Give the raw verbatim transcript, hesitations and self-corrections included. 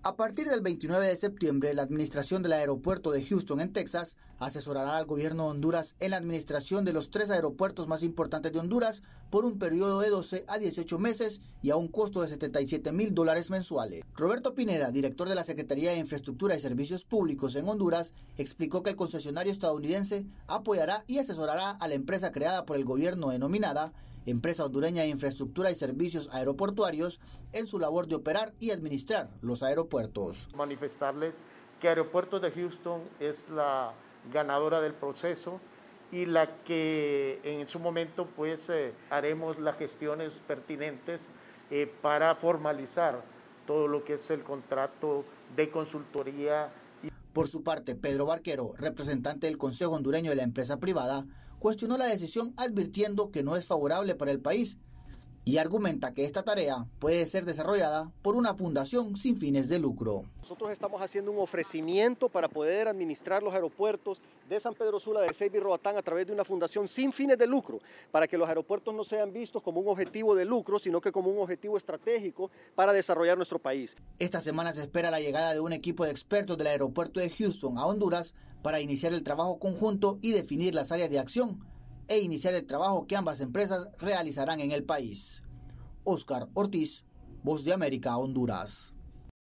A partir del veintinueve de septiembre, la administración del aeropuerto de Houston, en Texas, asesorará al gobierno de Honduras en la administración de los tres aeropuertos más importantes de Honduras por un periodo de doce a dieciocho meses y a un costo de setenta y siete mil dólares mensuales. Roberto Pineda, director de la Secretaría de Infraestructura y Servicios Públicos en Honduras, explicó que el concesionario estadounidense apoyará y asesorará a la empresa creada por el gobierno denominada Empresa Hondureña de Infraestructura y Servicios Aeroportuarios en su labor de operar y administrar los aeropuertos. Manifestarles que Aeropuertos de Houston es la ganadora del proceso y la que en su momento pues eh, haremos las gestiones pertinentes eh, para formalizar todo lo que es el contrato de consultoría. Por su parte, Pedro Barquero, representante del Consejo Hondureño de la empresa privada, cuestionó la decisión advirtiendo que no es favorable para el país y argumenta que esta tarea puede ser desarrollada por una fundación sin fines de lucro. Nosotros estamos haciendo un ofrecimiento para poder administrar los aeropuertos de San Pedro Sula, de Ceiba y Roatán a través de una fundación sin fines de lucro, para que los aeropuertos no sean vistos como un objetivo de lucro, sino que como un objetivo estratégico para desarrollar nuestro país. Esta semana se espera la llegada de un equipo de expertos del aeropuerto de Houston a Honduras para iniciar el trabajo conjunto y definir las áreas de acción e iniciar el trabajo que ambas empresas realizarán en el país. Oscar Ortiz, Voz de América, Honduras.